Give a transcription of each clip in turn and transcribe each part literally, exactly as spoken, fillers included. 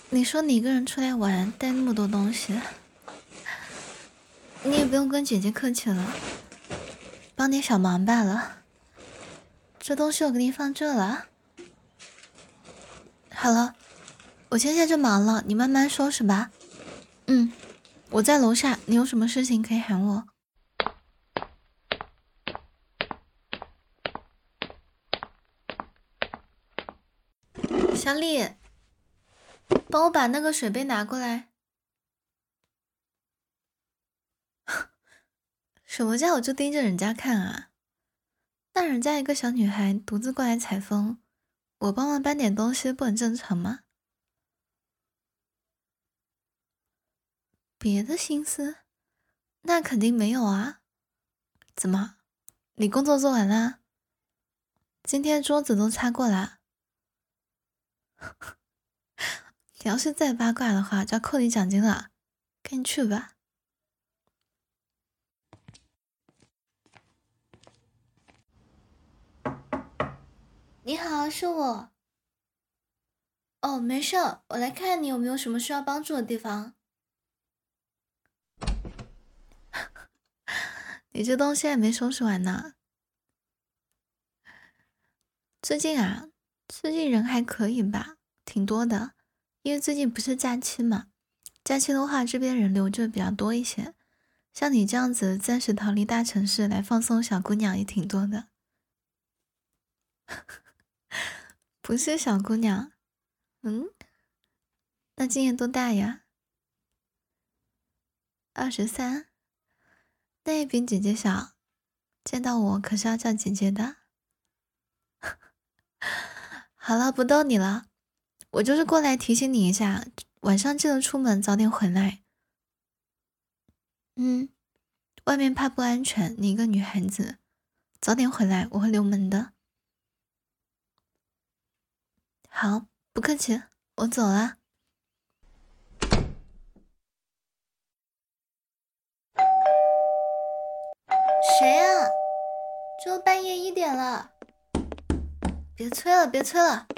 你说你一个人出来玩，带那么多东西，你也不用跟姐姐客气了，帮点小忙罢了。这东西我给你放这了。好了，我先下去忙了，你慢慢收拾吧。嗯，我在楼下，你有什么事情可以喊我。小李，帮我把那个水杯拿过来。什么叫我就盯着人家看啊？那人家一个小女孩独自过来采风，我帮忙搬点东西不很正常吗？别的心思？那肯定没有啊。怎么，你工作做完啦？今天桌子都擦过啦？你要是再八卦的话，就要扣你奖金了。赶紧去吧。你好，是我。哦，没事，我来看你有没有什么需要帮助的地方。你这东西还没收拾完呢。最近啊，最近人还可以吧，挺多的，因为最近不是假期嘛，假期的话这边人流就比较多一些。像你这样子暂时逃离大城市来放松小姑娘也挺多的。不是小姑娘。嗯，那今年多大呀？二十三，那也比姐姐小，见到我可是要叫姐姐的。好了，不逗你了，我就是过来提醒你一下，晚上记得出门早点回来。嗯，外面怕不安全，你一个女孩子，早点回来，我会留门的。好，不客气，我走了。谁啊？这都半夜一点了，别催了，别催了。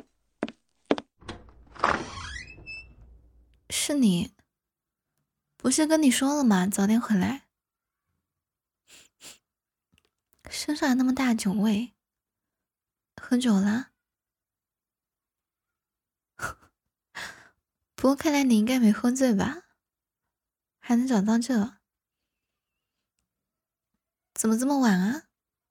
是你，不是跟你说了吗？早点回来。身上还那么大酒味，喝酒了？不过看来你应该没喝醉吧？还能找到这，怎么这么晚啊？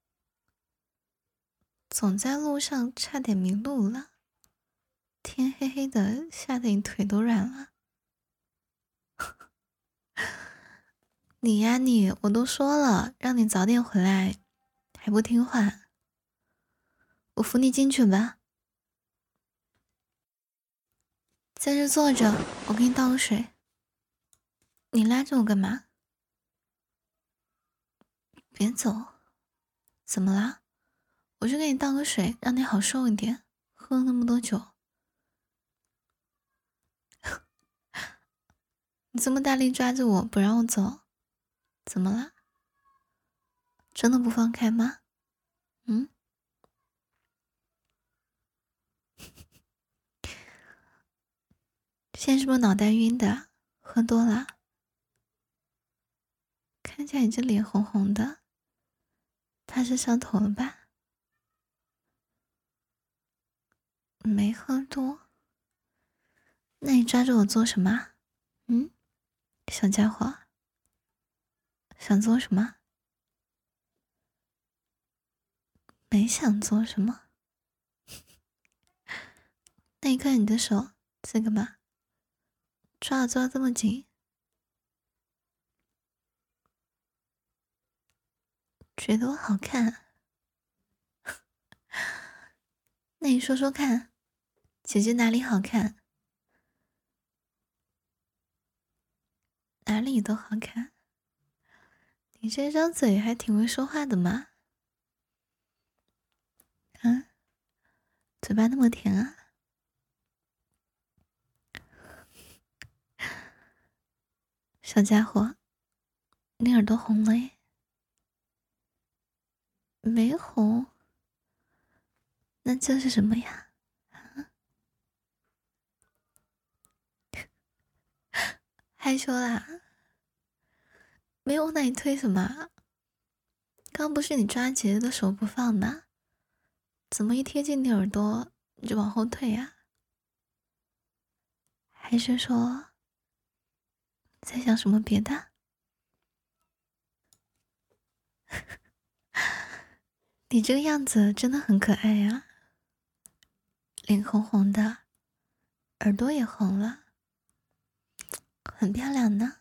总在路上差点迷路了，天黑黑的，吓得你腿都软了。你呀你，我都说了让你早点回来，还不听话。我扶你进去吧。在这坐着，我给你倒个水。你拉着我干嘛？别走。怎么啦？我去给你倒个水，让你好受一点。喝了那么多酒。你这么大力抓着我不让我走，怎么啦？真的不放开吗？嗯？现在是不是脑袋晕的？喝多了？看起来你这脸红红的，怕是上头了吧？没喝多。那你抓着我做什么？嗯？小家伙，想做什么？没想做什么。那你看你的手在干嘛？抓我抓这么紧，觉得我好看？那你说说看，姐姐哪里好看？哪里都好看。你这张嘴还挺会说话的嘛。啊，嘴巴那么甜啊。小家伙，你耳朵红了耶？没红，那这是什么呀？啊， 害羞啦？没有，那你推什么啊？刚不是你抓姐姐的手不放吗？怎么一贴近你耳朵你就往后退呀、还是说在想什么别的？你这个样子真的很可爱呀、脸红红的，耳朵也红了，很漂亮呢。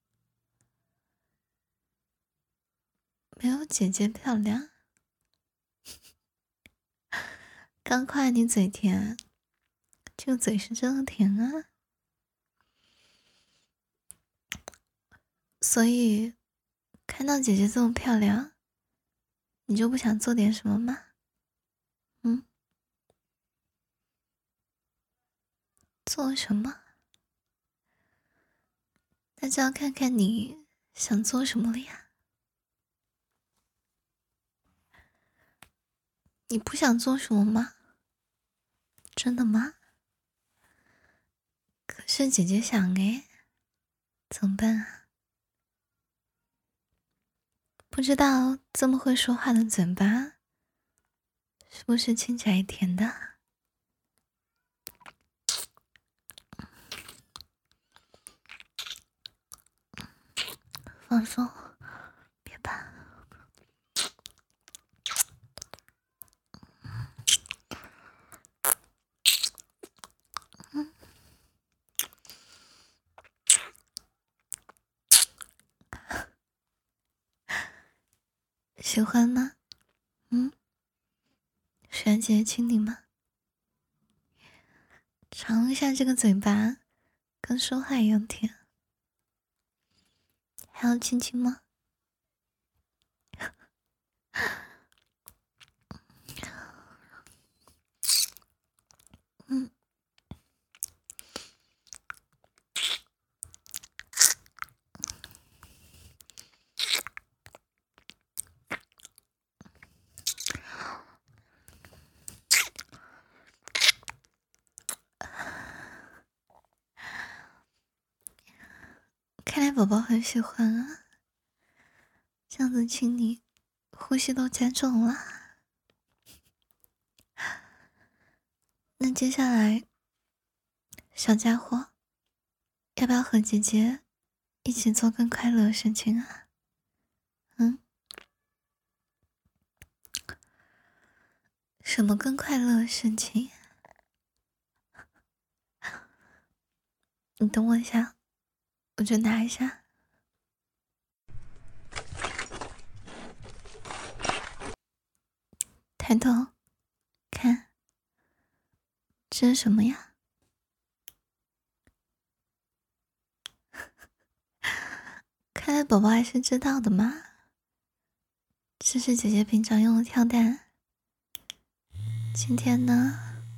没有姐姐漂亮。刚夸你嘴甜，这个嘴是真的甜啊。所以看到姐姐这么漂亮，你就不想做点什么吗？嗯，做什么？那就要看看你想做什么了呀。你不想做什么吗？真的吗？可是姐姐想诶，怎么办啊？不知道这么会说话的嘴巴，是不是亲起来甜的？放松，别怕。嗯，喜欢吗？嗯，喜欢姐姐亲你吗？尝一下这个嘴巴，跟说话一样甜。还要亲亲吗？嗯，看来宝宝很喜欢啊，这样子亲你，呼吸都加重了。那接下来，小家伙，要不要和姐姐一起做更快乐的事情啊？嗯，什么更快乐的事情？你等我一下，我去拿一下。抬头，看，这是什么呀？看来宝宝还是知道的嘛。这是姐姐平常用的跳蛋，今天呢，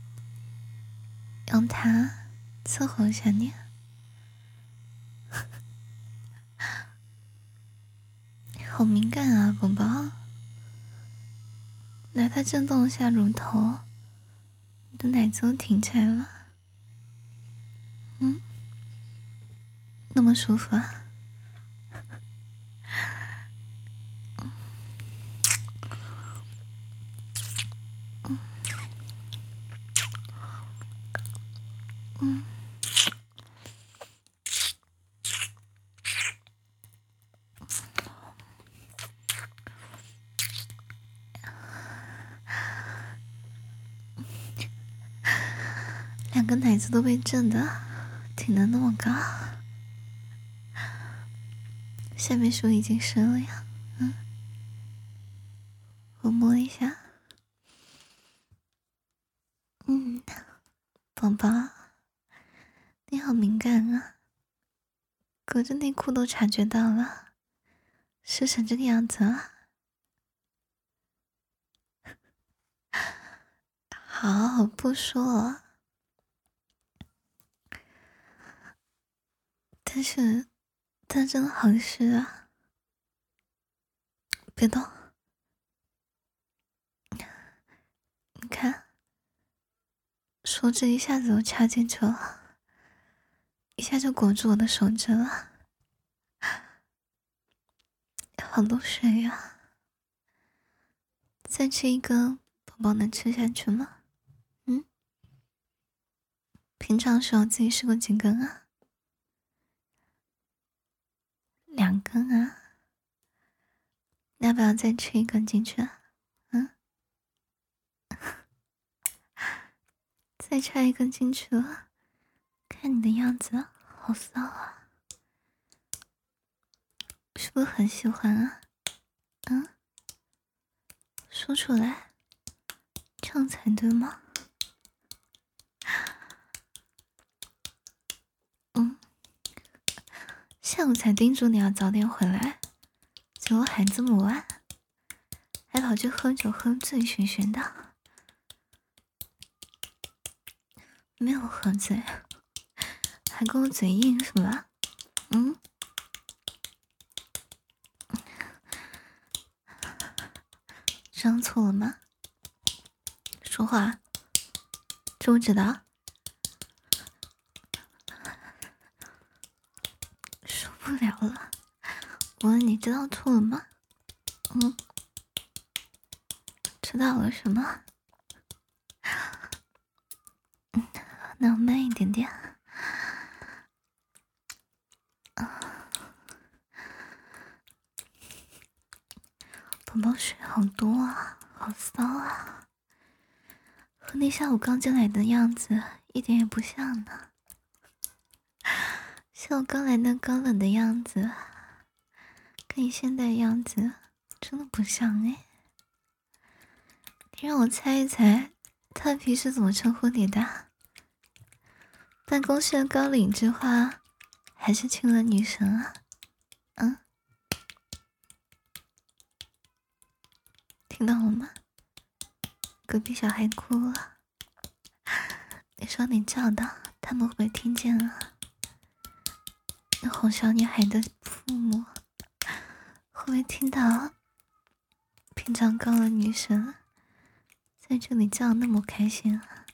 用它伺候一下你。好敏感啊，宝宝！来，它震动一下乳头，你的奶子都挺起来了。嗯，那么舒服啊！嗯，两个奶子都被震的挺得那么高。下面手已经湿了呀，嗯，我摸一下。嗯，宝宝，你好敏感啊，隔着内裤都察觉到了，湿成这个样子啊。好，不说。但是，它真的好湿啊！别动，你看，手指一下子就插进去了， 一下就裹住我的手指了，好多水呀！再吃一根，宝宝能吃下去吗？嗯？平常时候自己试过几根啊？两根啊？要不要再吃一根进去啊？嗯？再插一根进去了，看你的样子好骚啊，是不是很喜欢啊？嗯？说出来，这样才对吗？嗯？下午才叮嘱你要早点回来，结果还这么晚，还跑去喝酒喝醉醺醺的。没有喝醉，还跟我嘴硬是吧？嗯？张错了吗？说话，知不知道？受不了了，我问你知道错了吗？嗯？知道了什么？嗯，那我慢一点点。宝宝水好多啊，好骚啊，和你下午刚进来的样子一点也不像呢。下午刚来那高冷的样子，跟你现在的样子真的不像哎。你让我猜一猜，他平时怎么称呼你的？办公室的高岭之花，还是亲了女神啊？嗯？听到了吗？隔壁小孩哭了，你说你叫的，他们会不会听见啊？那哄小女孩的父母会不会听到平常高冷女神在这里叫那么开心啊？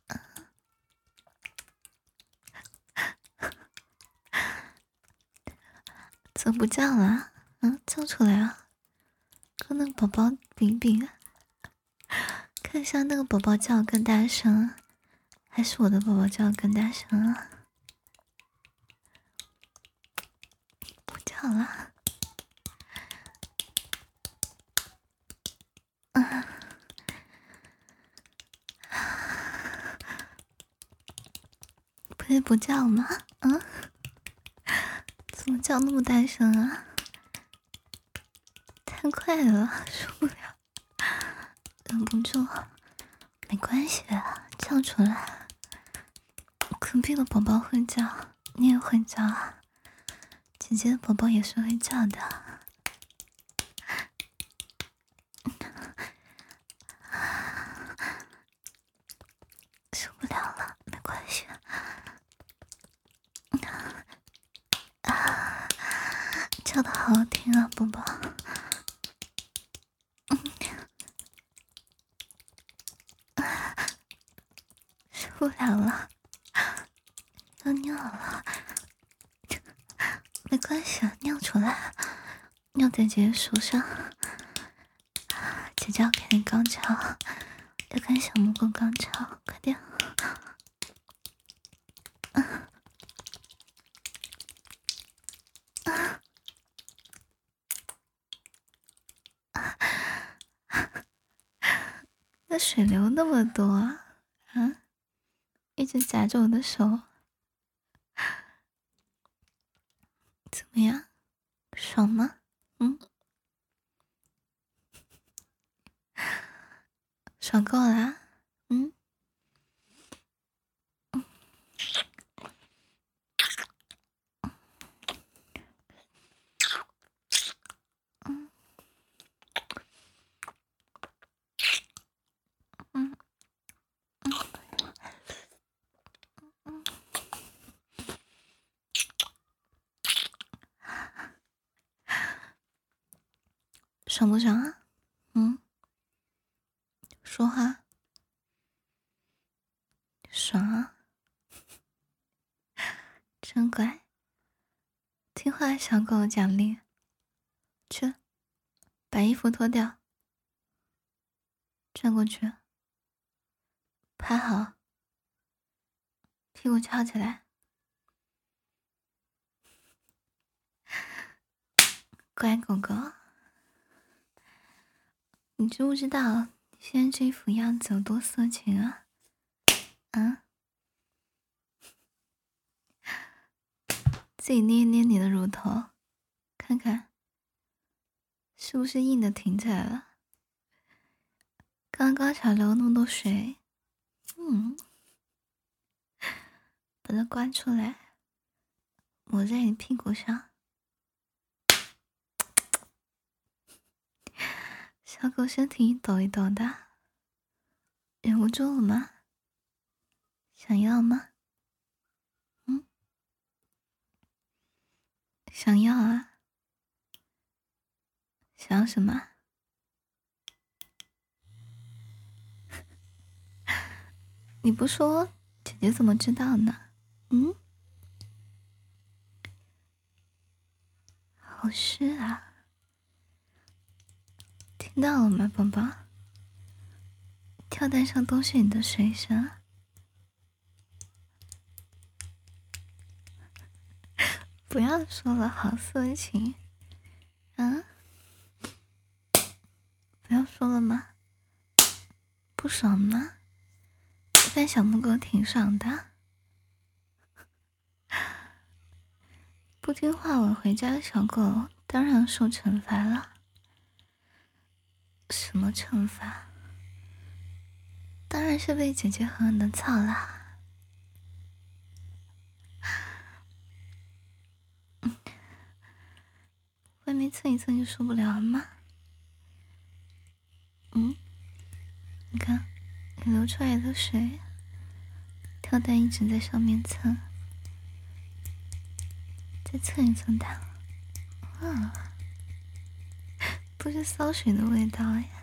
怎么不叫了？嗯，叫出来啊！跟那个宝宝比比，看一下那个宝宝叫更大声，还是我的宝宝叫更大声啊？不叫了。啊！不是不叫吗？啊？怎么叫那么大声啊？太快了，受不了，忍不住。没关系啊，叫出来。隔壁的宝宝会叫，你也会叫啊。姐姐的宝宝也是会叫的。受不了了，没关系。啊，叫的好好听啊，宝宝。受不了了，要尿了。没关系，尿出来，尿在姐姐手上。姐姐要看你高潮，要看小蘑菇高潮，快点。啊啊那水流那么多啊！啊，一直夹着我的手，怎么样？爽吗？嗯，爽够了啊？嗯。嗯嗯嗯嗯，爽不爽啊？嗯，说话。爽啊！真乖，听话小狗奖励。去，把衣服脱掉，转过去，趴好，屁股翘起来。乖狗狗，你知不知道你现在这副样子有多色情啊？啊？自己捏捏你的乳头，看看是不是硬的挺起来了？刚刚高潮流那么多水，嗯，把它刮出来，抹在你屁股上。小狗身体一抖一抖的，忍不住了吗？想要吗？嗯，想要啊。想要什么？你不说，姐姐怎么知道呢？嗯，好湿啊，听到了吗，宝宝？跳蛋上都是你的水声。不要说了，好色情啊！不要说了吗？不爽吗？但小母狗挺爽的。不听话晚回家的小狗当然受惩罚了。什么惩罚？当然是被姐姐狠狠的操啦。嗯，外面蹭一蹭就受不了了吗？嗯，你看你流出来的水，跳蛋一直在上面蹭，再蹭一蹭它。啊，不是骚水的味道呀，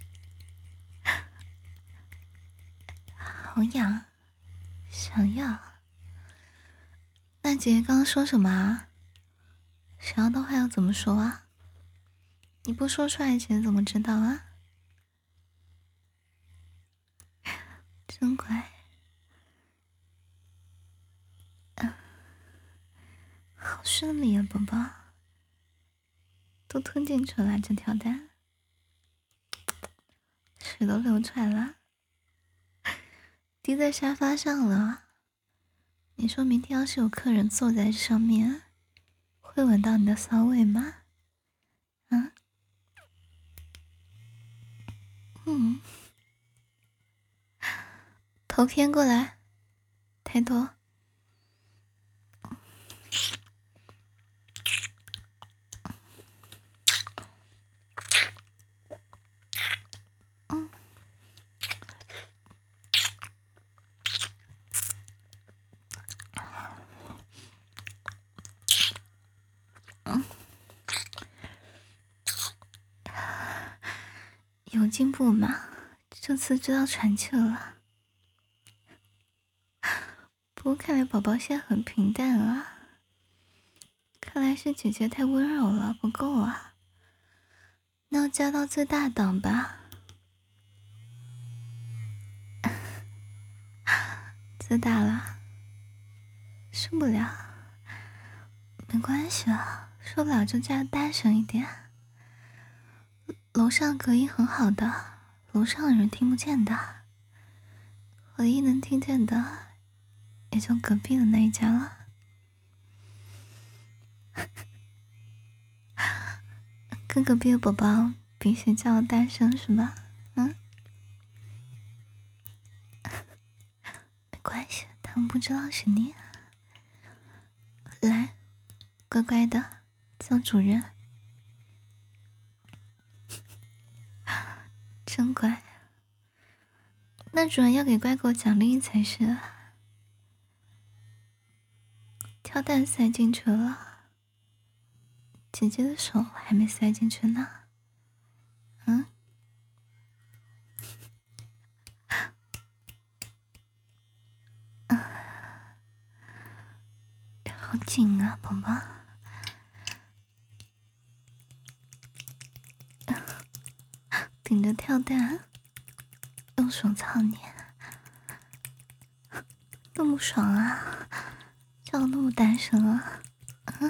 好痒，想要。那姐姐刚刚说什么啊？想要的话要怎么说啊？你不说出来，姐姐怎么知道啊？真乖，啊，好顺利啊，宝宝，都吞进去了，这条蛋，水都流出来了，滴在沙发上了。你说明天要是有客人坐在上面，会闻到你的骚味吗？啊？嗯，头偏过来，抬头。嗯，嗯，有进步吗？这次知道喘气了。不过看来宝宝现在很平淡啊，看来是姐姐太温柔了，不够啊。那要加到最大档吧。最大了，受不了。没关系啊，受不了就加大声一点。楼上隔音很好的，楼上的人听不见的，唯一能听见的也就隔壁的那一家了。跟隔壁的宝宝比谁叫的大声是吧？嗯，没关系，他们不知道是你。来，乖乖的叫主人，真乖。那主人要给乖狗奖励才是。跳蛋塞进去了，姐姐的手还没塞进去呢。嗯，好好紧啊，宝宝。顶着跳蛋，用手操你，那么爽啊！叫那么大声啊！嗯，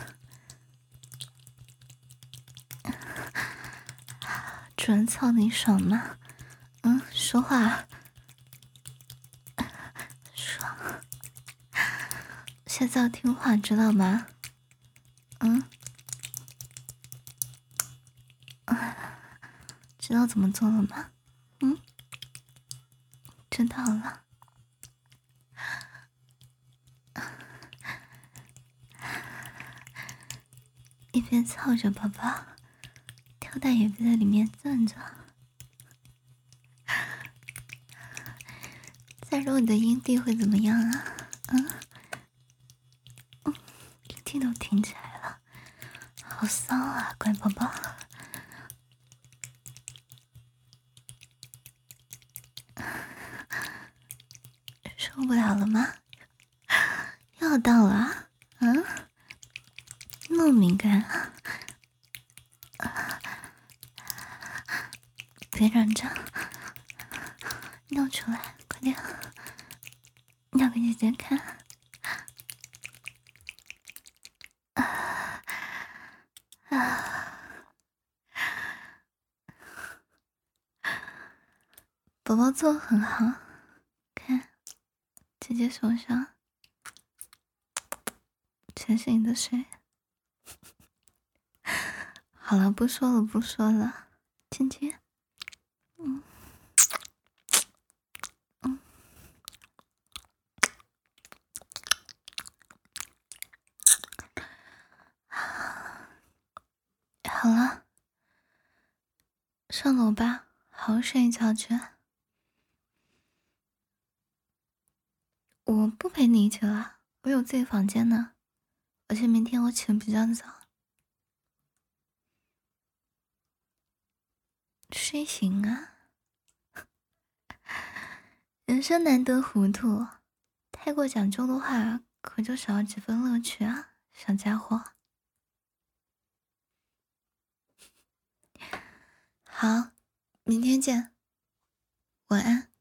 主人操你爽吗？嗯，说话。爽。现在要听话，知道吗？嗯。知道怎么做了吗？嗯，知道了。一边操着宝宝，跳蛋也别在里面攥着。再揉你的阴蒂会怎么样啊？嗯，嗯，阴蒂都挺起来了，好骚啊，乖宝宝。受不了了吗？要到了，嗯，那么敏感啊！别忍着，尿出来，快点，尿给姐姐看。啊啊！宝宝做得很好，看，姐姐手上全是你的水。好了，不说了，不说了，亲亲。嗯嗯。好了，上楼吧，好好睡一觉去。我不陪你一起了，我有自己房间呢，而且明天我起得比较早。睡醒啊！人生难得糊涂，太过讲究的话，可就少了几分乐趣啊，小家伙。好，明天见，晚安。